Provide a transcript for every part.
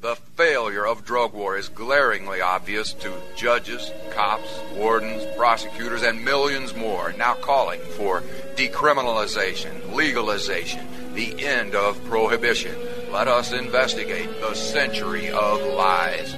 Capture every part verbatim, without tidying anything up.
The failure of drug war is glaringly obvious to judges, cops, wardens, prosecutors, and millions more now calling for decriminalization, legalization, the end of prohibition. Let us investigate the century of lies.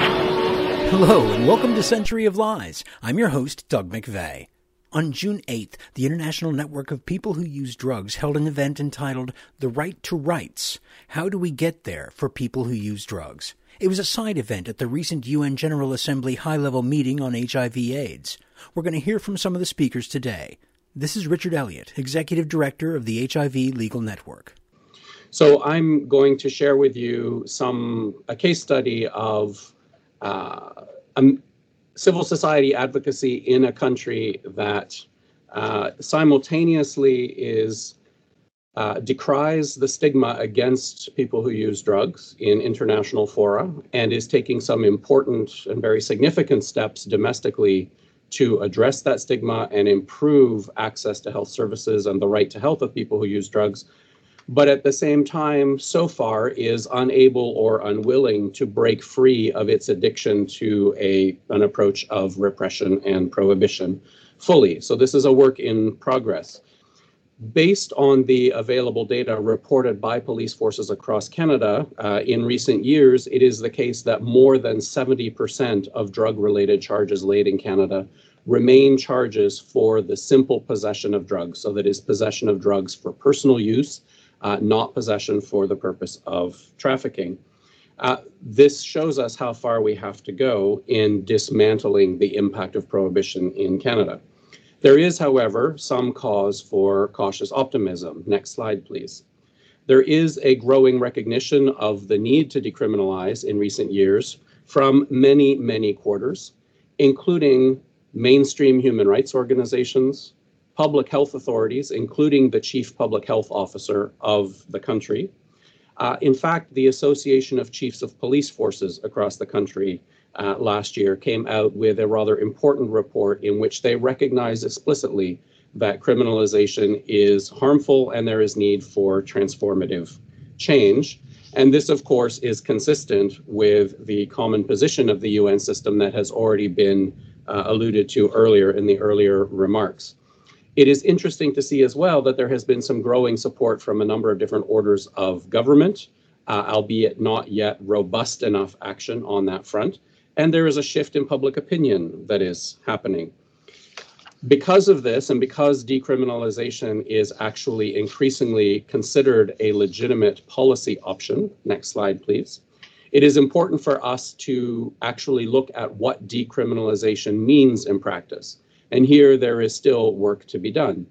Hello, and welcome to Century of Lies. I'm your host, Doug McVeigh. On June eighth, the International Network of People Who Use Drugs held an event entitled The Right to Rights. How do we get there for people who use drugs? It was a side event at the recent U N General Assembly high-level meeting on H I V AIDS. We're going to hear from some of the speakers today. This is Richard Elliott, Executive Director of the H I V Legal Network. So I'm going to share with you some a case study of uh, um, civil society advocacy in a country that uh, simultaneously is uh, decries the stigma against people who use drugs in international fora and is taking some important and very significant steps domestically to address that stigma and improve access to health services and the right to health of people who use drugs, but at the same time, so far, is unable or unwilling to break free of its addiction to a, an approach of repression and prohibition fully. So this is a work in progress. Based on the available data reported by police forces across Canada, uh, in recent years, it is the case that more than seventy percent of drug-related charges laid in Canada remain charges for the simple possession of drugs. So that is possession of drugs for personal use, Uh, not possession for the purpose of trafficking. Uh, this shows us how far we have to go in dismantling the impact of prohibition in Canada. There is, however, some cause for cautious optimism. Next slide, please. There is a growing recognition of the need to decriminalize in recent years from many, many quarters, including mainstream human rights organizations, public health authorities, including the chief public health officer of the country. Uh, in fact, the Association of Chiefs of Police Forces across the country uh, last year came out with a rather important report in which they recognize explicitly that criminalization is harmful and there is need for transformative change. And this, of course, is consistent with the common position of the U N system that has already been uh, alluded to earlier in the earlier remarks. It is interesting to see as well that there has been some growing support from a number of different orders of government, uh, albeit not yet robust enough action on that front. And there is a shift in public opinion that is happening. Because of this, and because decriminalization is actually increasingly considered a legitimate policy option, next slide, please, it is important for us to actually look at what decriminalization means in practice. And here there is still work to be done.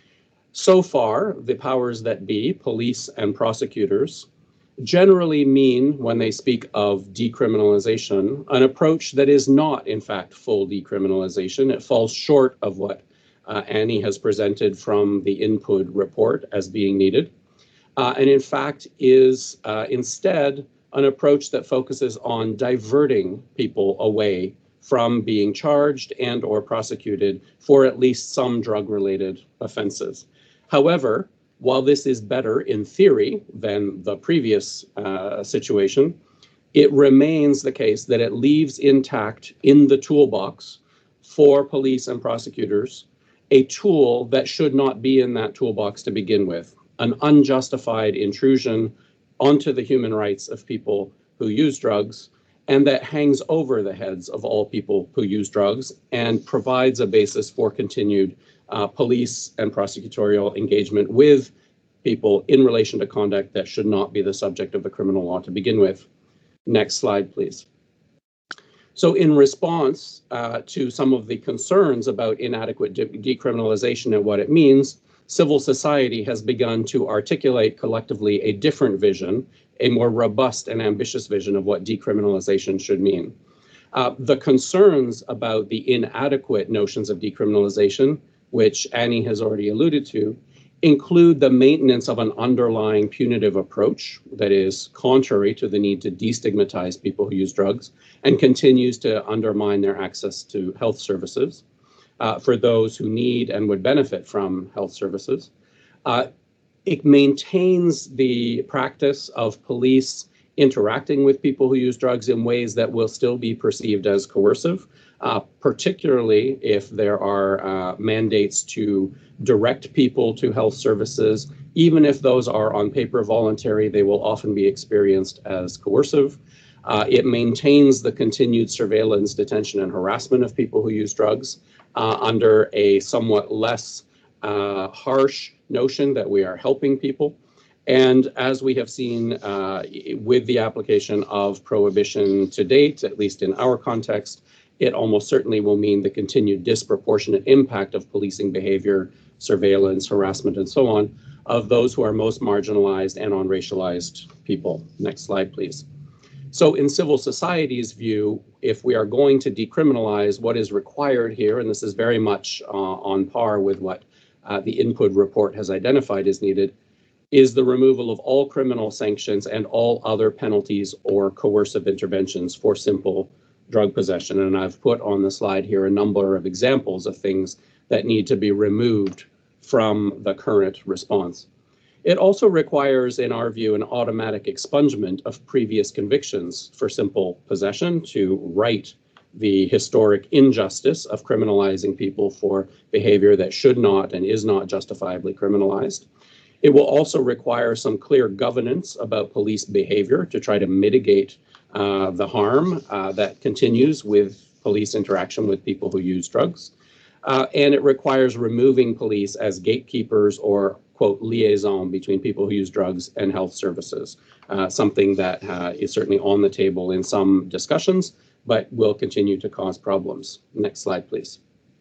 So far, the powers that be, police and prosecutors, generally mean, when they speak of decriminalization, an approach that is not, in fact, full decriminalization. It falls short of what uh, Annie has presented from the input report as being needed, uh, and in fact is uh, instead an approach that focuses on diverting people away from being charged and or prosecuted for at least some drug-related offenses. However, while this is better in theory than the previous uh, situation, it remains the case that it leaves intact in the toolbox for police and prosecutors a tool that should not be in that toolbox to begin with, an unjustified intrusion onto the human rights of people who use drugs, and that hangs over the heads of all people who use drugs and provides a basis for continued uh, police and prosecutorial engagement with people in relation to conduct that should not be the subject of the criminal law to begin with. Next slide, please. So in response uh, to some of the concerns about inadequate de- decriminalization and what it means, civil society has begun to articulate collectively a different vision, a more robust and ambitious vision of what decriminalization should mean. Uh, the concerns about the inadequate notions of decriminalization, which Annie has already alluded to, include the maintenance of an underlying punitive approach that is contrary to the need to destigmatize people who use drugs and continues to undermine their access to health services uh, for those who need and would benefit from health services. Uh, it maintains the practice of police interacting with people who use drugs in ways that will still be perceived as coercive, uh, particularly if there are uh, mandates to direct people to health services. Even if those are on paper voluntary, they will often be experienced as coercive. Uh, it maintains the continued surveillance, detention, and harassment of people who use drugs uh, under a somewhat less uh, harsh notion that we are helping people. And as we have seen uh, with the application of prohibition to date, at least in our context, it almost certainly will mean the continued disproportionate impact of policing behavior, surveillance, harassment, and so on, of those who are most marginalized and on racialized people. Next slide, please. So in civil society's view, if we are going to decriminalize, what is required here, and this is very much uh, on par with what uh, the input report has identified is needed, is the removal of all criminal sanctions and all other penalties or coercive interventions for simple drug possession. And I've put on the slide here a number of examples of things that need to be removed from the current response. It also requires, in our view, an automatic expungement of previous convictions for simple possession to right the historic injustice of criminalizing people for behavior that should not and is not justifiably criminalized. It will also require some clear governance about police behavior to try to mitigate uh, the harm uh, that continues with police interaction with people who use drugs. Uh, and it requires removing police as gatekeepers or, quote, liaison between people who use drugs and health services, uh, something that uh, is certainly on the table in some discussions, but will continue to cause problems. Next slide, please.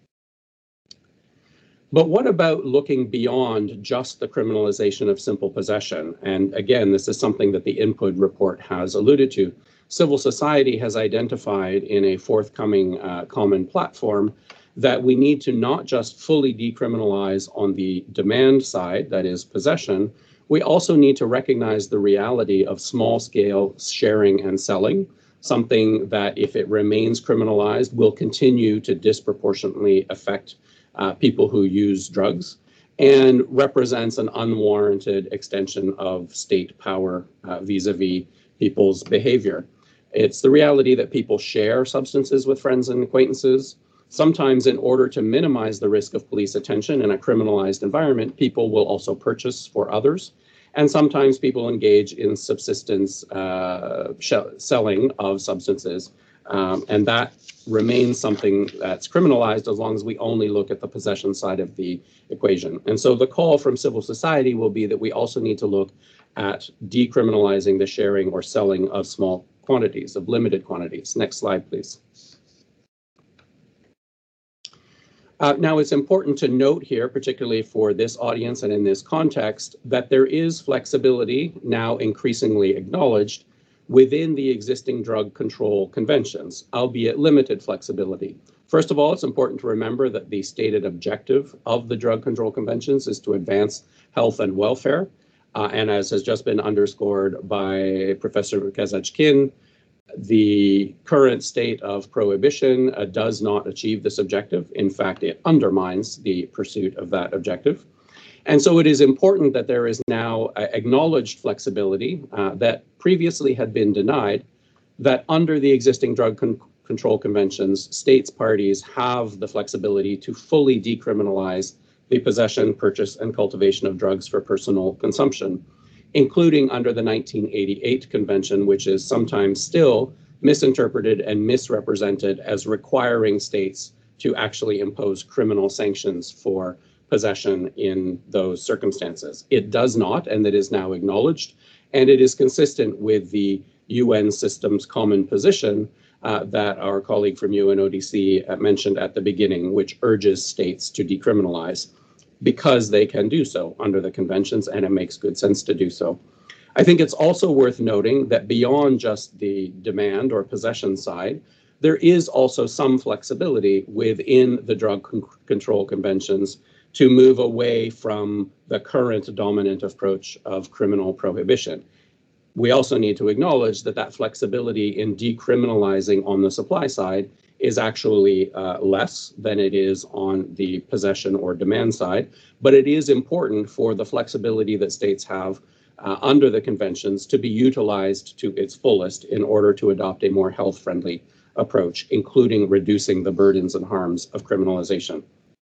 But what about looking beyond just the criminalization of simple possession? And again, this is something that the input report has alluded to. Civil society has identified in a forthcoming uh, common platform that we need to not just fully decriminalize on the demand side, that is possession, we also need to recognize the reality of small-scale sharing and selling, something that if it remains criminalized will continue to disproportionately affect uh, people who use drugs and represents an unwarranted extension of state power uh, vis-a-vis people's behavior. It's the reality that people share substances with friends and acquaintances. Sometimes in order to minimize the risk of police attention in a criminalized environment, people will also purchase for others. And sometimes people engage in subsistence uh, selling of substances. Um, and that remains something that's criminalized as long as we only look at the possession side of the equation. And so the call from civil society will be that we also need to look at decriminalizing the sharing or selling of small quantities, of limited quantities. Next slide, please. Uh, now, it's important to note here, particularly for this audience and in this context, that there is flexibility, now increasingly acknowledged, within the existing drug control conventions, albeit limited flexibility. First of all, it's important to remember that the stated objective of the drug control conventions is to advance health and welfare. Uh, and as has just been underscored by Professor Kazachkin, the current state of prohibition uh, does not achieve this objective. In fact, it undermines the pursuit of that objective. And so it is important that there is now uh, acknowledged flexibility uh, that previously had been denied, that under the existing drug con- control conventions, states parties have the flexibility to fully decriminalize the possession, purchase, and cultivation of drugs for personal consumption, including under the nineteen eighty-eight convention, which is sometimes still misinterpreted and misrepresented as requiring states to actually impose criminal sanctions for possession in those circumstances. It does not, and that is now acknowledged, and it is consistent with the U N system's common position uh, that our colleague from U N O D C uh, mentioned at the beginning, which urges states to decriminalize, because they can do so under the conventions, and it makes good sense to do so. I think it's also worth noting that beyond just the demand or possession side, there is also some flexibility within the drug con- control conventions to move away from the current dominant approach of criminal prohibition. We also need to acknowledge that that flexibility in decriminalizing on the supply side is actually uh, less than it is on the possession or demand side, but it is important for the flexibility that states have uh, under the conventions to be utilized to its fullest in order to adopt a more health-friendly approach, including reducing the burdens and harms of criminalization.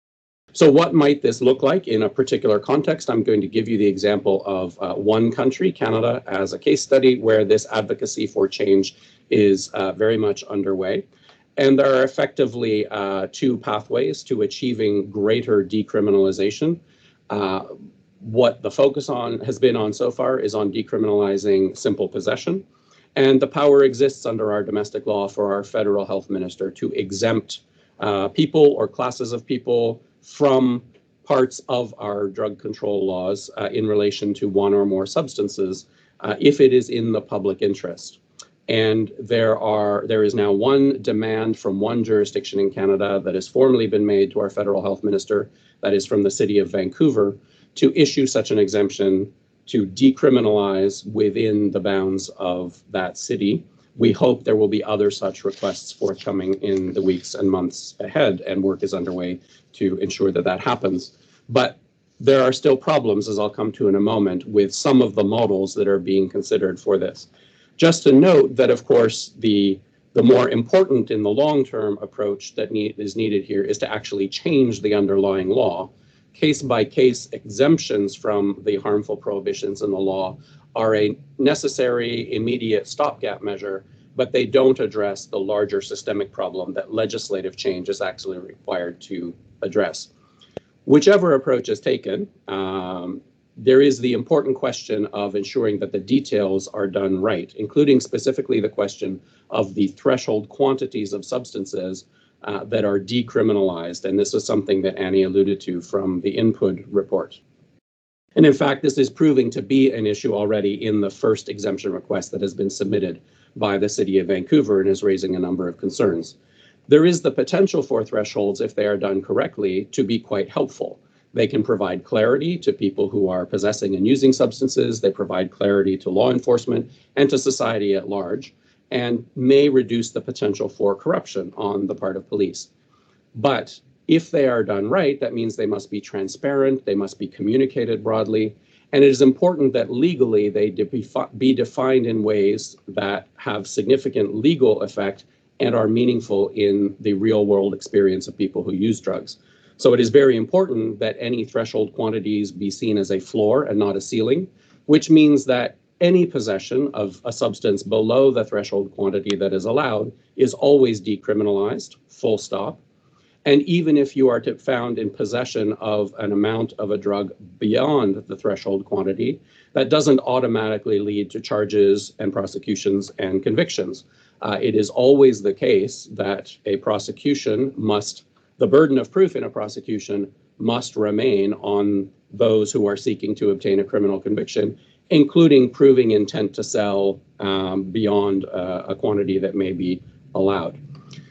So what might this look like in a particular context? I'm going to give you the example of uh, one country, Canada, as a case study where this advocacy for change is uh, very much underway. And there are effectively uh, two pathways to achieving greater decriminalization. Uh, what the focus on has been on so far is on decriminalizing simple possession. And the power exists under our domestic law for our federal health minister to exempt uh, people or classes of people from parts of our drug control laws uh, in relation to one or more substances uh, if it is in the public interest. And there are there is now one demand from one jurisdiction in Canada that has formally been made to our federal health minister, that is from the city of Vancouver, to issue such an exemption to decriminalize within the bounds of that city. We hope there will be other such requests forthcoming in the weeks and months ahead, and work is underway to ensure that that happens. But there are still problems, as I'll come to in a moment, with some of the models that are being considered for this. Just to note that, of course, the, the more important in the long-term approach that need, is needed here is to actually change the underlying law. Case-by-case exemptions from the harmful prohibitions in the law are a necessary, immediate stopgap measure, but they don't address the larger systemic problem that legislative change is actually required to address. Whichever approach is taken, um, there is the important question of ensuring that the details are done right, including specifically the question of the threshold quantities of substances uh, that are decriminalized. And this is something that Annie alluded to from the input report. And in fact, this is proving to be an issue already in the first exemption request that has been submitted by the city of Vancouver and is raising a number of concerns. There is the potential for thresholds, if they are done correctly, to be quite helpful. They can provide clarity to people who are possessing and using substances. They provide clarity to law enforcement and to society at large, and may reduce the potential for corruption on the part of police. But if they are done right, that means they must be transparent, they must be communicated broadly, and it is important that legally they be defined in ways that have significant legal effect and are meaningful in the real world experience of people who use drugs. So it is very important that any threshold quantities be seen as a floor and not a ceiling, which means that any possession of a substance below the threshold quantity that is allowed is always decriminalized, full stop. And even if you are to found in possession of an amount of a drug beyond the threshold quantity, that doesn't automatically lead to charges and prosecutions and convictions. Uh, it is always the case that a prosecution must, the burden of proof in a prosecution must remain on those who are seeking to obtain a criminal conviction, including proving intent to sell um, beyond uh, a quantity that may be allowed.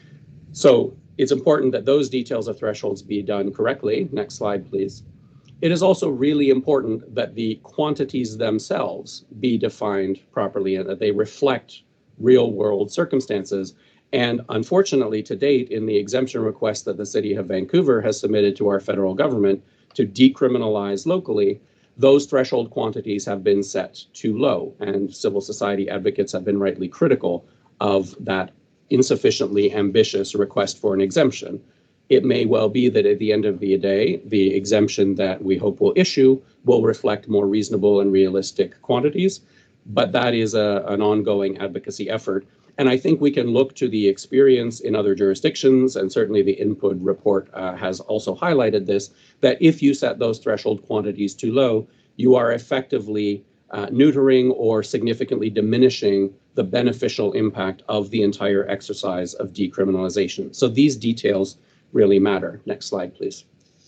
So it's important that those details of thresholds be done correctly. Next slide, please. It is also really important that the quantities themselves be defined properly and that they reflect real world circumstances. And unfortunately, to date, in the exemption request that the City of Vancouver has submitted to our federal government to decriminalize locally, those threshold quantities have been set too low, and civil society advocates have been rightly critical of that insufficiently ambitious request for an exemption. It may well be that at the end of the day, the exemption that we hope will issue will reflect more reasonable and realistic quantities, but that is a, an ongoing advocacy effort. And I think we can look to the experience in other jurisdictions, and certainly the input report uh, has also highlighted this, that if you set those threshold quantities too low, you are effectively uh, neutering or significantly diminishing the beneficial impact of the entire exercise of decriminalization. So these details really matter. Next slide, please.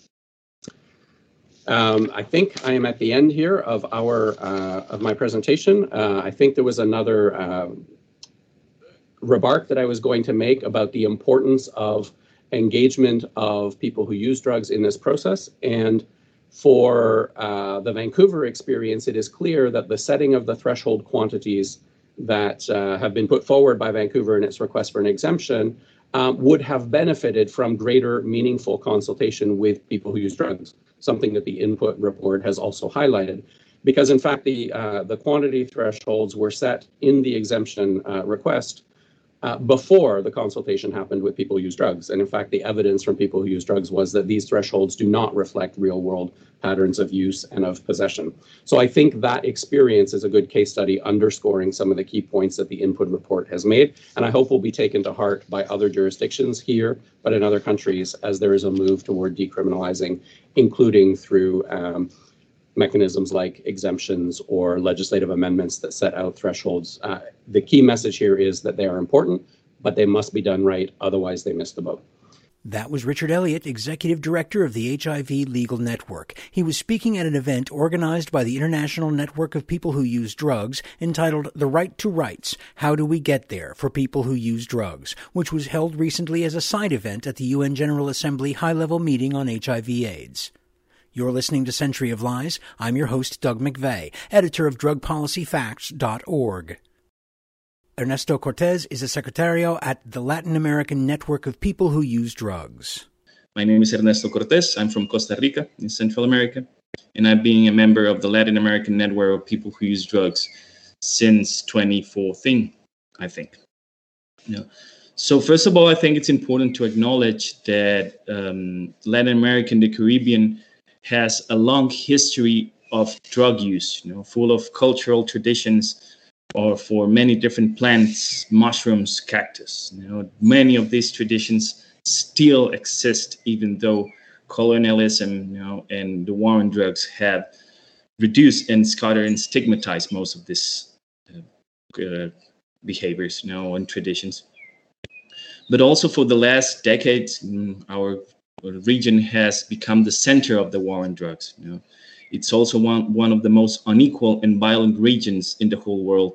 Um, I think I am at the end here of our uh, of my presentation. Uh, I think there was another uh, remark that I was going to make about the importance of engagement of people who use drugs in this process. And for uh, the Vancouver experience, it is clear that the setting of the threshold quantities that uh, have been put forward by Vancouver in its request for an exemption um, would have benefited from greater meaningful consultation with people who use drugs, something that the input report has also highlighted. because in fact the uh, the quantity thresholds were set in the exemption uh, request uh, before the consultation happened with people who use drugs. And in fact, the evidence from people who use drugs was that these thresholds do not reflect real world patterns of use and of possession. So I think that experience is a good case study underscoring some of the key points that the input report has made, and I hope will be taken to heart by other jurisdictions here, but in other countries, as there is a move toward decriminalizing, including through um, mechanisms like exemptions or legislative amendments that set out thresholds. Uh, the key message here is that they are important, but they must be done right, otherwise they miss the boat. That was Richard Elliott, Executive Director of the H I V Legal Network. He was speaking at an event organized by the International Network of People Who Use Drugs entitled The Right to Rights, How Do We Get There for People Who Use Drugs, which was held recently as a side event at the U N General Assembly high-level meeting on H I V AIDS. You're listening to Century of Lies. I'm your host, Doug McVeigh, editor of drug policy facts dot org. Ernesto Cortez is a secretario at the Latin American Network of People Who Use Drugs. My name is Ernesto Cortez. I'm from Costa Rica in Central America, and I've been a member of the Latin American Network of People Who Use Drugs since twenty fourteen, I think. Yeah. So first of all, I think it's important to acknowledge that um, Latin America and the Caribbean has a long history of drug use, you know, full of cultural traditions, or for many different plants, mushrooms, cactus. You know, many of these traditions still exist, even though colonialism, you know, and the war on drugs have reduced and scattered and stigmatized most of these uh, uh, behaviors, you know, and traditions. But also for the last decades, our region has become the center of the war on drugs. You know, it's also one, one of the most unequal and violent regions in the whole world.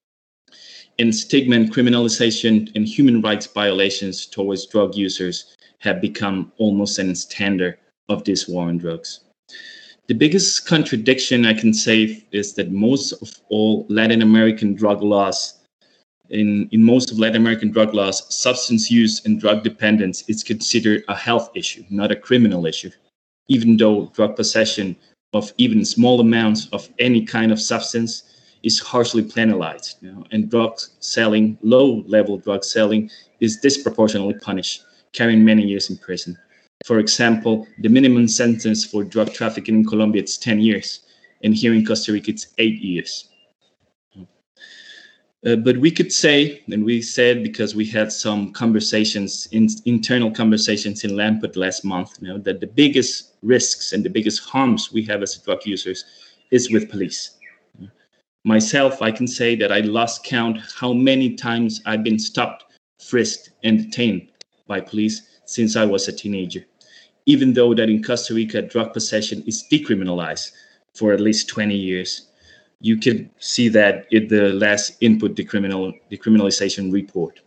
And stigma and criminalization and human rights violations towards drug users have become almost a standard of this war on drugs. The biggest contradiction I can say is that most of all Latin American drug laws, in, in most of Latin American drug laws, substance use and drug dependence is considered a health issue, not a criminal issue, even though drug possession of even small amounts of any kind of substance is harshly penalized, you know, and drug selling, low-level drug selling, is disproportionately punished, carrying many years in prison. For example, the minimum sentence for drug trafficking in Colombia is ten years, and here in Costa Rica it's eight years. Uh, but we could say, and we said because we had some conversations, in, internal conversations in Lamput last month, you know, that the biggest risks and the biggest harms we have as drug users is with police. Myself, I can say that I lost count how many times I've been stopped, frisked, and detained by police since I was a teenager, even though that in Costa Rica, drug possession is decriminalized for at least twenty years. You can see that in the last input decriminal, decriminalization report.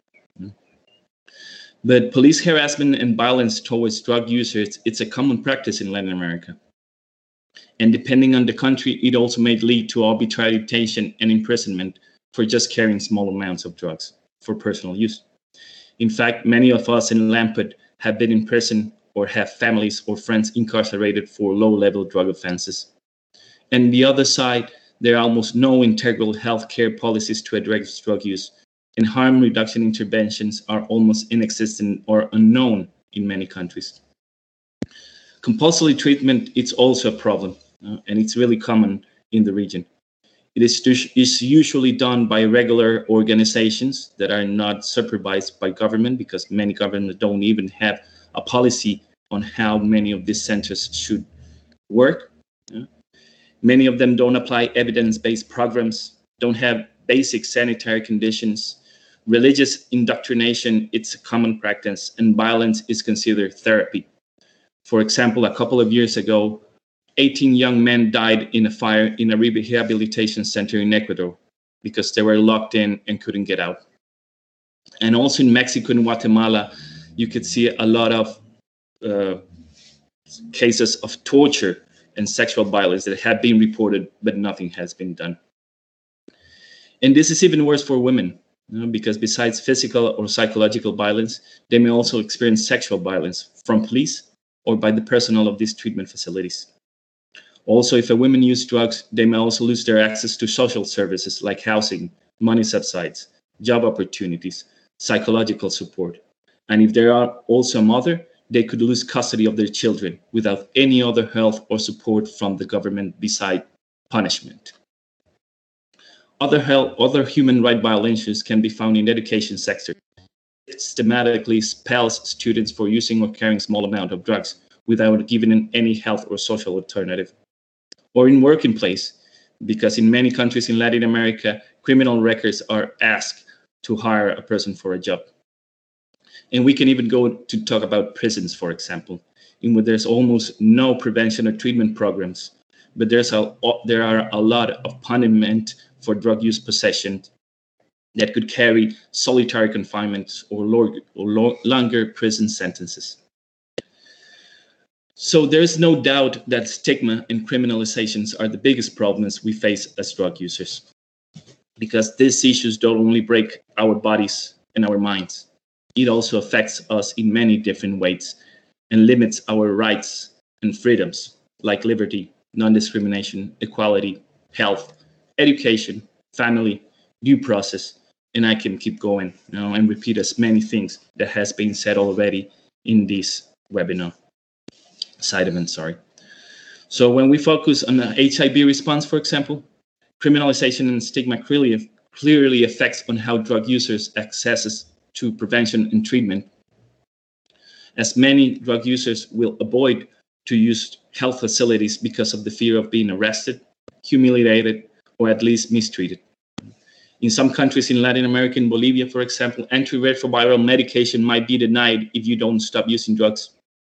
But police harassment and violence towards drug users, it's a common practice in Latin America. And depending on the country, it also may lead to arbitrary detention and imprisonment for just carrying small amounts of drugs for personal use. In fact, many of us in Lamput have been in prison or have families or friends incarcerated for low-level drug offenses. And the other side, there are almost no integral healthcare policies to address drug use, and harm reduction interventions are almost inexistent or unknown in many countries. Compulsory treatment is also a problem, uh, and it's really common in the region. It is, is usually done by regular organizations that are not supervised by government, because many governments don't even have a policy on how many of these centers should work. Uh, many of them don't apply evidence-based programs, don't have basic sanitary conditions. Religious indoctrination, it's a common practice, and violence is considered therapy. For example, a couple of years ago, eighteen young men died in a fire in a rehabilitation center in Ecuador because they were locked in and couldn't get out. And also in Mexico and Guatemala, you could see a lot of uh, cases of torture and sexual violence that have been reported, but nothing has been done. And this is even worse for women, you know, because besides physical or psychological violence, they may also experience sexual violence from police or by the personnel of these treatment facilities. Also, if a woman uses drugs, they may also lose their access to social services like housing, money subsidies, job opportunities, psychological support. And if they are also a mother, they could lose custody of their children without any other help or support from the government beside punishment. Other, health, other human rights violations can be found in the education sector. It systematically expels students for using or carrying small amount of drugs without giving them any health or social alternative. Or in working place, because in many countries in Latin America, criminal records are asked to hire a person for a job. And we can even go to talk about prisons, for example, in where there's almost no prevention or treatment programs, but there's a, there are a lot of punishment for drug use possession that could carry solitary confinement or, lo- or lo- longer prison sentences. So there's no doubt that stigma and criminalizations are the biggest problems we face as drug users, because these issues don't only break our bodies and our minds, it also affects us in many different ways and limits our rights and freedoms like liberty, non-discrimination, equality, health, education, family, due process, and I can keep going, you know, and repeat as many things that has been said already in this webinar. Side event, sorry. So when we focus on the H I V response, for example, criminalization and stigma clearly, clearly affects on how drug users access to prevention and treatment, as many drug users will avoid to use health facilities because of the fear of being arrested, humiliated, or at least mistreated. In some countries in Latin America, in Bolivia, for example, antiretroviral medication might be denied if you don't stop using drugs.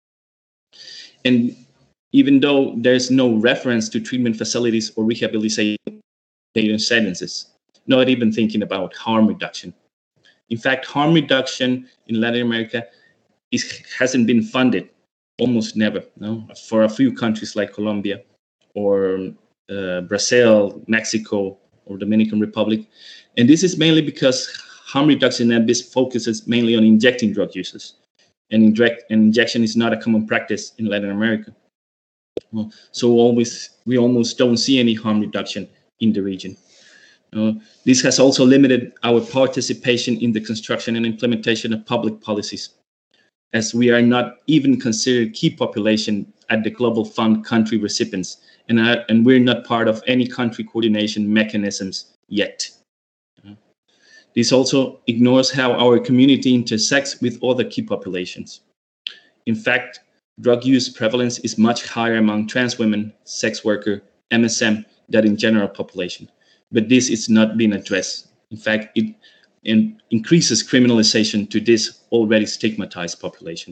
And even though there's no reference to treatment facilities or rehabilitation sentences, not even thinking about harm reduction. In fact, harm reduction in Latin America is, hasn't been funded, almost never, no? For a few countries like Colombia or uh, Brazil, Mexico, or Dominican Republic. And this is mainly because harm reduction in this focuses mainly on injecting drug users. And, inject, and injection is not a common practice in Latin America. Well, so always we almost don't see any harm reduction in the region. Uh, this has also limited our participation in the construction and implementation of public policies, as we are not even considered key population at the Global Fund country recipients, and, uh, and we're not part of any country coordination mechanisms yet. Uh, this also ignores how our community intersects with other key populations. In fact, drug use prevalence is much higher among trans women, sex worker, M S M than in general population. But this is not being addressed. In fact, it in, increases criminalization to this already stigmatized population.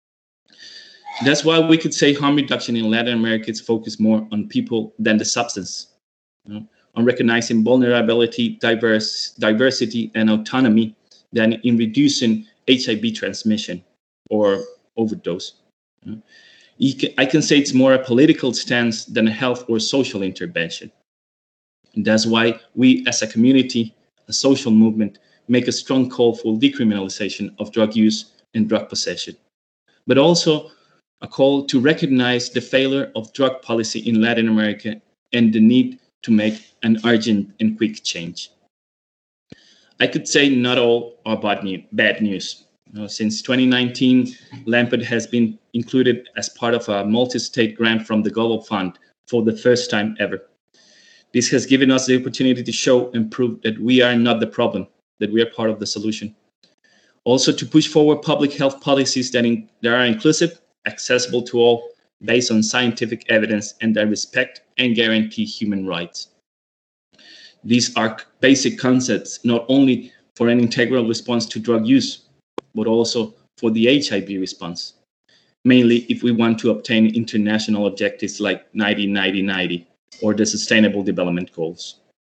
That's why we could say harm reduction in Latin America is focused more on people than the substance, you know, on recognizing vulnerability, diverse, diversity, and autonomy than in reducing H I V transmission or overdose. You know. I can say it's more a political stance than a health or social intervention. And that's why we as a community, a social movement, make a strong call for decriminalization of drug use and drug possession, but also a call to recognize the failure of drug policy in Latin America and the need to make an urgent and quick change. I could say not all are bad news. You know, since twenty nineteen, LAMPED has been included as part of a multi-state grant from the Global Fund for the first time ever. This has given us the opportunity to show and prove that we are not the problem, that we are part of the solution. Also to push forward public health policies that, in, that are inclusive, accessible to all, based on scientific evidence, and that respect and guarantee human rights. These are basic concepts, not only for an integral response to drug use, but also for the H I V response, mainly if we want to obtain international objectives like ninety ninety ninety or the Sustainable Development Goals.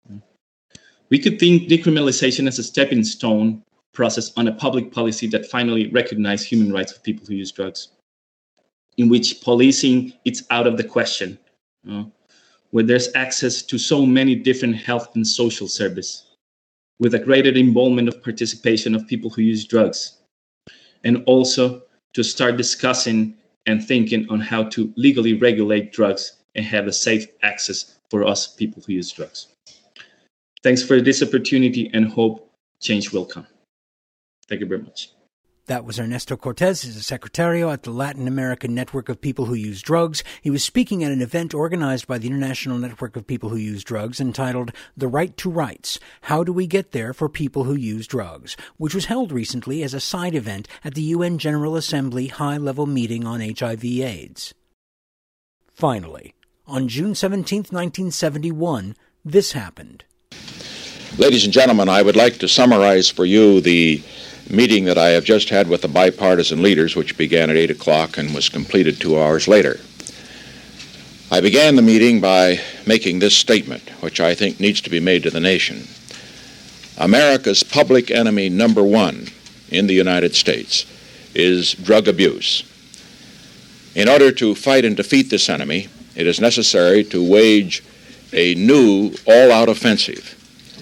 We could think decriminalization as a stepping stone process on a public policy that finally recognizes human rights of people who use drugs, in which policing is out of the question, you know, where there's access to so many different health and social services, with a greater involvement of participation of people who use drugs, and also to start discussing and thinking on how to legally regulate drugs and have a safe access for us people who use drugs. Thanks for this opportunity and hope change will come. Thank you very much. That was Ernesto Cortes, he's a secretario at the Latin American Network of People Who Use Drugs. He was speaking at an event organized by the International Network of People Who Use Drugs entitled The Right to Rights, How Do We Get There for People Who Use Drugs, which was held recently as a side event at the U N General Assembly high-level meeting on H I V AIDS. Finally, on June seventeenth, nineteen seventy-one, this happened. Ladies and gentlemen, I would like to summarize for you the meeting that I have just had with the bipartisan leaders, which began at eight o'clock and was completed two hours later. I began the meeting by making this statement, which I think needs to be made to the nation. America's public enemy number one in the United States is drug abuse. In order to fight and defeat this enemy, it is necessary to wage a new all-out offensive.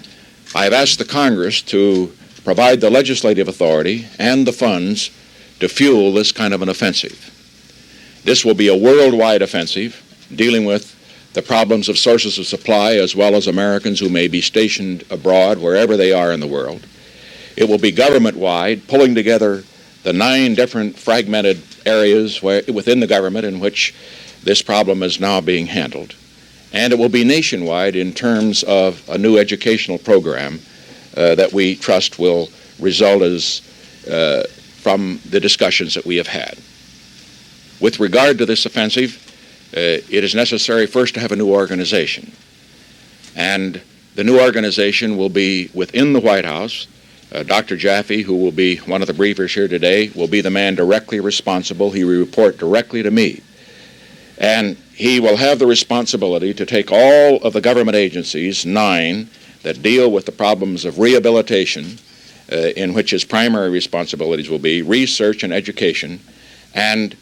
I have asked the Congress to provide the legislative authority and the funds to fuel this kind of an offensive. This will be a worldwide offensive dealing with the problems of sources of supply as well as Americans who may be stationed abroad wherever they are in the world. It will be government-wide, pulling together the nine different fragmented areas where, within the government in which this problem is now being handled. And it will be nationwide in terms of a new educational program Uh, that we trust will result as uh, from the discussions that we have had. With regard to this offensive, uh, it is necessary first to have a new organization. And the new organization will be within the White House. Uh, Doctor Jaffe, who will be one of the briefers here today, will be the man directly responsible. He will report directly to me. And he will have the responsibility to take all of the government agencies, nine, that deal with the problems of rehabilitation, uh, in which his primary responsibilities will be research and education, and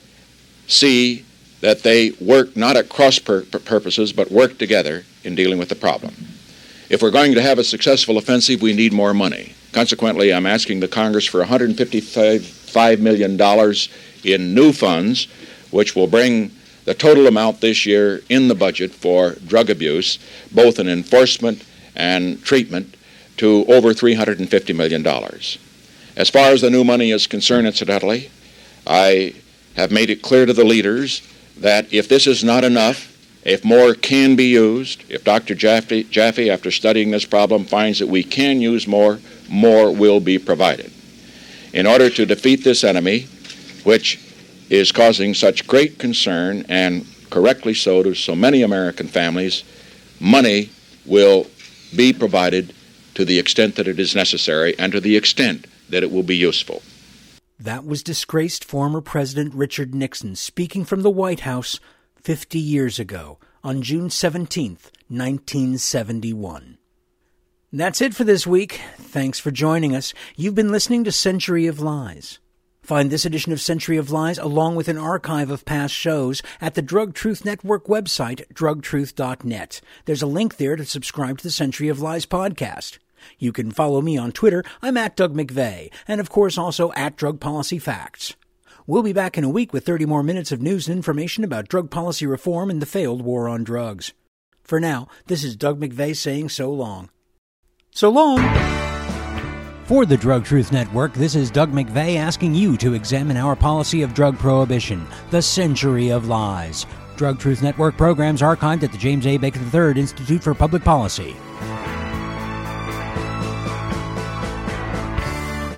see that they work not at cross pur- purposes, but work together in dealing with the problem. If we're going to have a successful offensive, we need more money. Consequently, I'm asking the Congress for one hundred fifty-five million dollars in new funds, which will bring the total amount this year in the budget for drug abuse, both in enforcement and treatment, to over three hundred fifty million dollars. As far as the new money is concerned, incidentally, I have made it clear to the leaders that if this is not enough, if more can be used, if Doctor Jaffe, Jaffe, after studying this problem, finds that we can use more, more will be provided. In order to defeat this enemy, which is causing such great concern, and correctly so, to so many American families, money will be provided to the extent that it is necessary and to the extent that it will be useful. That was disgraced former President Richard Nixon speaking from the White House fifty years ago on June seventeenth, nineteen seventy-one. That's it for this week. Thanks for joining us. You've been listening to Century of Lies. Find this edition of Century of Lies along with an archive of past shows at the Drug Truth Network website, drug truth dot net. There's a link there to subscribe to the Century of Lies podcast. You can follow me on Twitter. I'm at Doug McVeigh, and of course also at Drug Policy Facts. We'll be back in a week with thirty more minutes of news and information about drug policy reform and the failed war on drugs. For now, this is Doug McVeigh saying so long. So long! For the Drug Truth Network, this is Doug McVeigh asking you to examine our policy of drug prohibition, the Century of Lies. Drug Truth Network programs archived at the James A. Baker the third Institute for Public Policy.